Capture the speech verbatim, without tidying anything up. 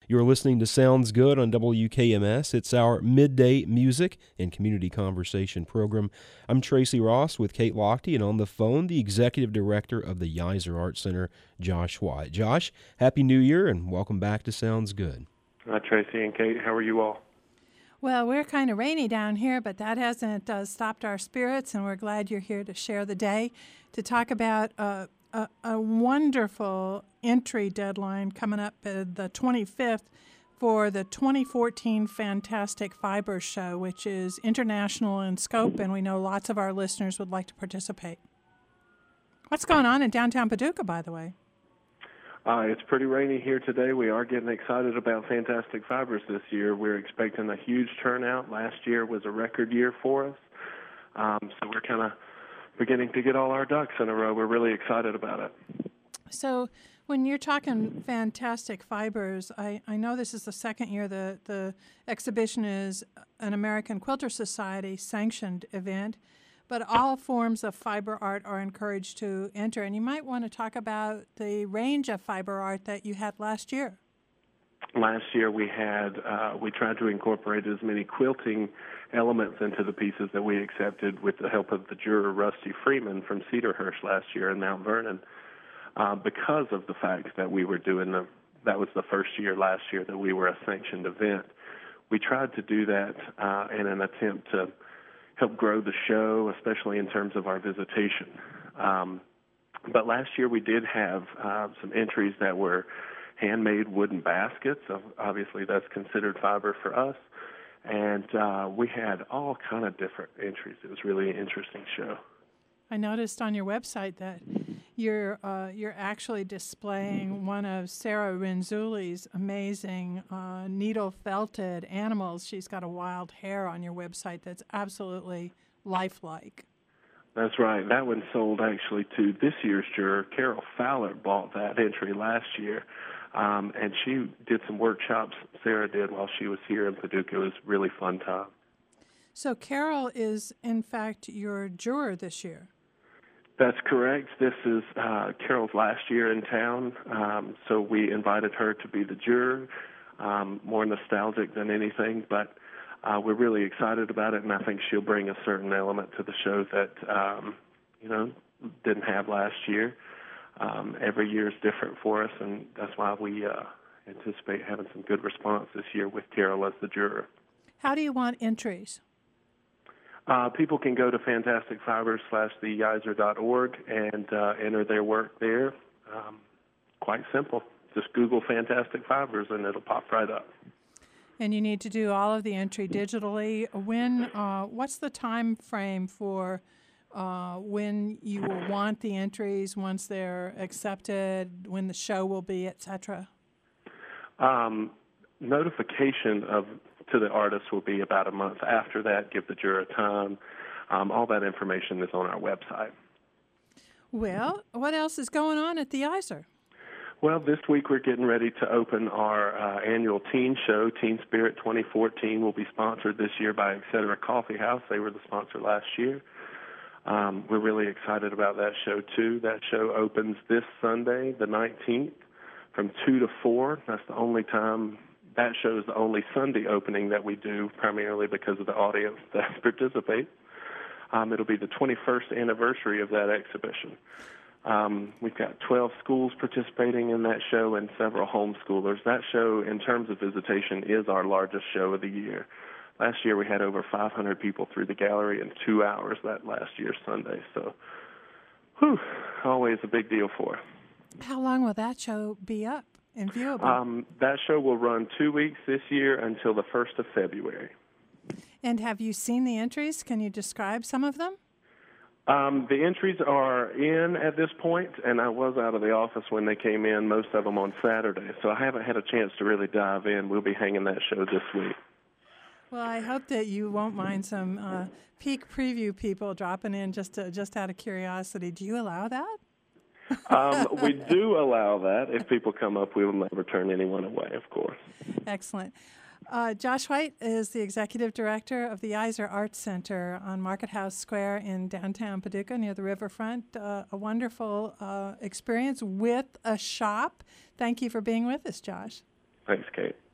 You're listening to Sounds Good on W K M S. It's our midday music and community conversation program. I'm Tracy Ross with Kate Lochte, and on the phone, the executive director of the Yser Art Center, Josh White. Josh, Happy New Year, and welcome back to Sounds Good. Hi, Tracy and Kate. How are you all? Well, we're kind of rainy down here, but that hasn't uh, stopped our spirits, and we're glad you're here to share the day, to talk about uh, a, a wonderful entry deadline coming up uh, the twenty-fifth for the twenty fourteen Fantastic Fibers Show, which is international in scope, and we know lots of our listeners would like to participate. What's going on in downtown Paducah, by the way? Uh, it's pretty rainy here today. We are getting excited about Fantastic Fibers this year. We're expecting a huge turnout. Last year was a record year for us, um, so we're kind of beginning to get all our ducks in a row. We're really excited about it. So when you're talking Fantastic Fibers, I, I know this is the second year the, the exhibition is an American Quilter Society sanctioned event, but all forms of fiber art are encouraged to enter. And you might want to talk about the range of fiber art that you had last year. Last year we had, uh, we tried to incorporate as many quilting elements into the pieces that we accepted with the help of the juror Rusty Freeman from Cedarhurst last year in Mount Vernon. Uh, because of the fact that we were doing the, that was the first year last year that we were a sanctioned event. We tried to do that uh, in an attempt to help grow the show, especially in terms of our visitation. Um, but last year we did have uh, some entries that were handmade wooden baskets. So obviously that's considered fiber for us. And uh, we had all kind of different entries. It was really an interesting show. I noticed on your website that you're uh, you're actually displaying one of Sarah Renzulli's amazing uh, needle felted animals. She's got a wild hare on your website that's absolutely lifelike. That's right. That one sold actually to this year's juror. Carol Fowler bought that entry last year, um, and she did some workshops Sarah did while she was here in Paducah. It was a really fun time. So Carol is, in fact, your juror this year. That's correct. This is uh, Carol's last year in town, um, so we invited her to be the juror, um, more nostalgic than anything, but uh, we're really excited about it, and I think she'll bring a certain element to the show that, um, you know, didn't have last year. Um, every year is different for us, and that's why we uh, anticipate having some good response this year with Carol as the juror. How do you want entries? Uh, people can go to fantastic fibers slash the yser dot org and uh, enter their work there. Um, quite simple. Just Google Fantastic Fibers and it'll pop right up. And you need to do all of the entry digitally. When? Uh, what's the time frame for uh, when you will want the entries once they're accepted, when the show will be, et cetera? Um, notification of to the artist will be about a month after that. Give the juror time. Um, all that information is on our website. Well, what else is going on at the Yser? Well, this week we're getting ready to open our uh, annual teen show. Teen Spirit twenty fourteen will be sponsored this year by Etc. Coffee House. They were the sponsor last year. Um, we're really excited about that show, too. That show opens this Sunday, the nineteenth, from two to four. That's the only time. That show is the only Sunday opening that we do, primarily because of the audience that participates. Um, it'll be the twenty-first anniversary of that exhibition. Um, we've got twelve schools participating in that show and several homeschoolers. That show, in terms of visitation, is our largest show of the year. Last year we had over five hundred people through the gallery in two hours that last year's Sunday. So, whew, always a big deal for us. How long will that show be up and viewable? Um, that show will run two weeks this year until the first of February. And have you seen the entries? Can you describe some of them? Um, the entries are in at this point, and I was out of the office when they came in, most of them on Saturday, so I haven't had a chance to really dive in. We'll be hanging that show this week. Well, I hope that you won't mind some uh, peek preview people dropping in just to, just out of curiosity. Do you allow that? um, we do allow that. If people come up, we will never turn anyone away, of course. Excellent. Uh, Josh White is the executive director of the Yser Art Center on Market House Square in downtown Paducah near the riverfront. Uh, a wonderful uh, experience with a shop. Thank you for being with us, Josh. Thanks, Kate.